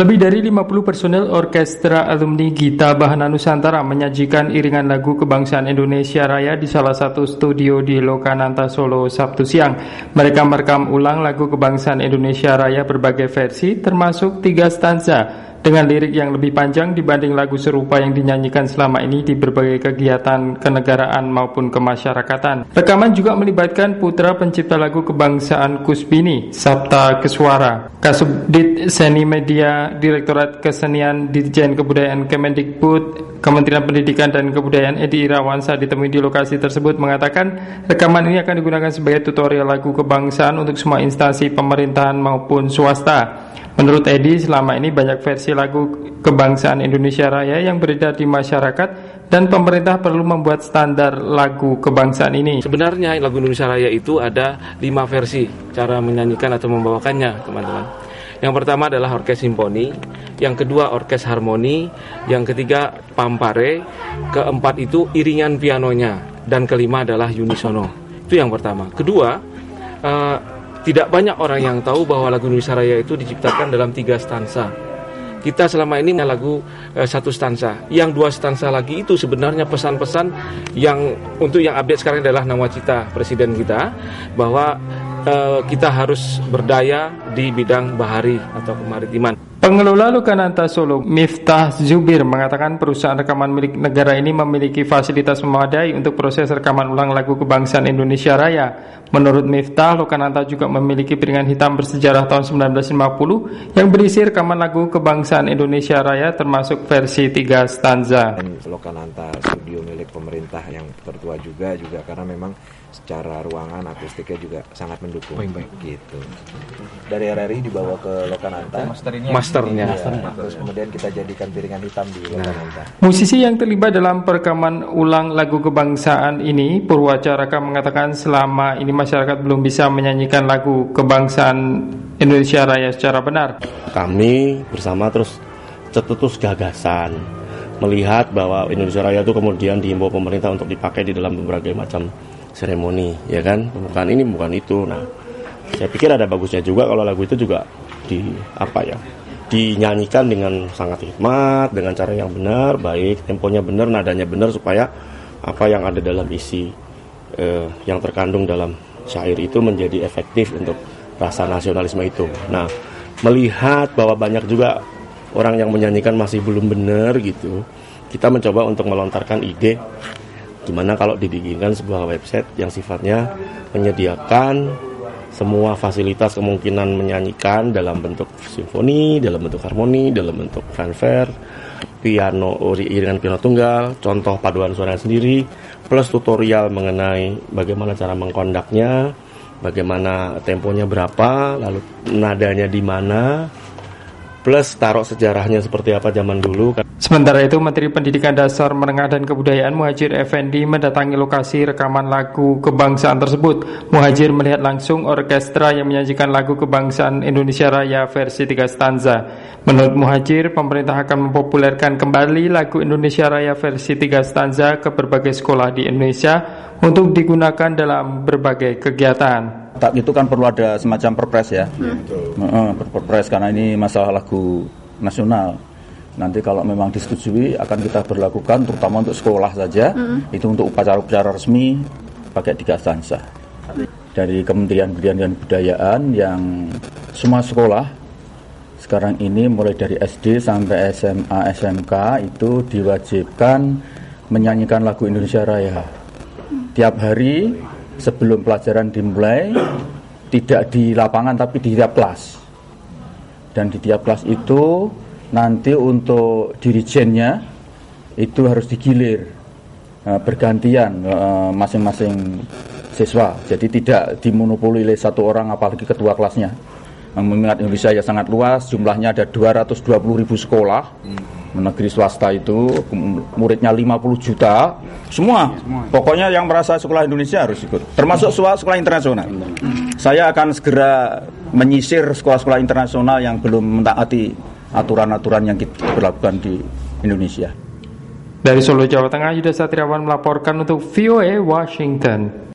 Lebih dari 50 personel Orkestra Alumni Gita Bahana Nusantara menyajikan iringan lagu kebangsaan Indonesia Raya di salah satu studio di Lokananta Solo Sabtu siang. Mereka merekam ulang lagu kebangsaan Indonesia Raya berbagai versi, termasuk 3 stanza, dengan lirik yang lebih panjang dibanding lagu serupa yang dinyanyikan selama ini di berbagai kegiatan kenegaraan maupun kemasyarakatan. Rekaman juga melibatkan putra pencipta lagu kebangsaan Kusbini, Sabta Keswara. Kasubdit Seni Media Direktorat Kesenian Ditjen Kebudayaan Kemendikbud Kementerian Pendidikan dan Kebudayaan Edi Irawan saat ditemui di lokasi tersebut mengatakan rekaman ini akan digunakan sebagai tutorial lagu kebangsaan untuk semua instansi pemerintahan maupun swasta. Menurut Edi, selama ini banyak versi lagu kebangsaan Indonesia Raya yang beredar di masyarakat dan pemerintah perlu membuat standar lagu kebangsaan ini. Sebenarnya lagu Indonesia Raya itu ada 5 versi cara menyanyikan atau membawakannya, teman-teman. Yang pertama adalah orkes simfoni, yang kedua orkes harmoni, yang ketiga pampare, keempat itu iringan pianonya, dan kelima adalah unisono. Itu yang pertama. Kedua, tidak banyak orang yang tahu bahwa lagu Indonesia Raya itu diciptakan dalam 3 stansa. Kita selama ini lagu 1 stansa. Yang 2 stansa lagi itu sebenarnya pesan-pesan yang untuk yang update sekarang adalah nawacita presiden kita, bahwa kita harus berdaya di bidang bahari atau kemaritiman. Pengelola Lokananta Solo, Miftah Zubir, mengatakan perusahaan rekaman milik negara ini memiliki fasilitas memadai untuk proses rekaman ulang lagu kebangsaan Indonesia Raya. Menurut Miftah, Lokananta juga memiliki piringan hitam bersejarah tahun 1950 yang berisi rekaman lagu kebangsaan Indonesia Raya termasuk versi 3 stanza. Lokananta studio milik pemerintah yang tertua juga karena memang secara ruangan akustiknya juga sangat mendukung. Baik. Gitu. Dari RRI dibawa ke Lokananta. Masternya. Terus kemudian kita jadikan piringan hitam di Lokananta. Musisi yang terlibat dalam perekaman ulang lagu kebangsaan ini, Purwacaraka, mengatakan selama ini masyarakat belum bisa menyanyikan lagu kebangsaan Indonesia Raya secara benar. Kami bersama terus cetutus gagasan melihat bahwa Indonesia Raya itu kemudian dihimbau pemerintah untuk dipakai di dalam berbagai macam seremoni, ya kan? Bukan ini, bukan itu. Nah, saya pikir ada bagusnya juga kalau lagu itu juga dinyanyikan dengan sangat hikmat, dengan cara yang benar, baik, temponya benar, nadanya benar, supaya apa yang ada dalam isi yang terkandung dalam syair itu menjadi efektif untuk rasa nasionalisme itu. Nah, melihat bahwa banyak juga orang yang menyanyikan masih belum benar gitu, kita mencoba untuk melontarkan ide gimana kalau dibikinkan sebuah website yang sifatnya menyediakan semua fasilitas kemungkinan menyanyikan dalam bentuk simfoni, dalam bentuk harmoni, dalam bentuk fanfare, piano, iringan piano tunggal, contoh paduan suara sendiri, plus tutorial mengenai bagaimana cara mengkondaknya, bagaimana temponya berapa, lalu nadanya di mana, plus taruh sejarahnya seperti apa zaman dulu. Sementara itu, Menteri Pendidikan Dasar, Menengah dan Kebudayaan Muhadjir Effendi mendatangi lokasi rekaman lagu kebangsaan tersebut. Muhadjir melihat langsung orkestra yang menyajikan lagu kebangsaan Indonesia Raya versi 3 stanza. Menurut Muhadjir, pemerintah akan mempopulerkan kembali lagu Indonesia Raya versi 3 stanza ke berbagai sekolah di Indonesia untuk digunakan dalam berbagai kegiatan. Itu kan perlu ada semacam perpres ya, perpres karena ini masalah lagu nasional. Nanti kalau memang disetujui akan kita berlakukan terutama untuk sekolah saja, itu untuk upacara-upacara resmi pakai 3 stanza. Dari Kementerian Pendidikan dan Kebudayaan yang semua sekolah sekarang ini mulai dari SD sampai SMA, SMK itu diwajibkan menyanyikan lagu Indonesia Raya. Tiap hari sebelum pelajaran dimulai, tidak di lapangan tapi di tiap kelas. Dan di tiap kelas itu nanti untuk dirijennya itu harus digilir bergantian masing-masing siswa. Jadi tidak dimonopoli oleh satu orang apalagi ketua kelasnya. Mengingat Indonesia ya sangat luas, jumlahnya ada 220.000 sekolah. Negeri swasta itu muridnya 50 juta. Semua. Pokoknya yang merasa sekolah Indonesia harus ikut. Termasuk sekolah internasional. Saya akan segera menyisir sekolah-sekolah internasional yang belum mentaati aturan-aturan yang kita berlakukan di Indonesia. Dari Solo, Jawa Tengah, Yuda Satriawan melaporkan untuk VOA Washington.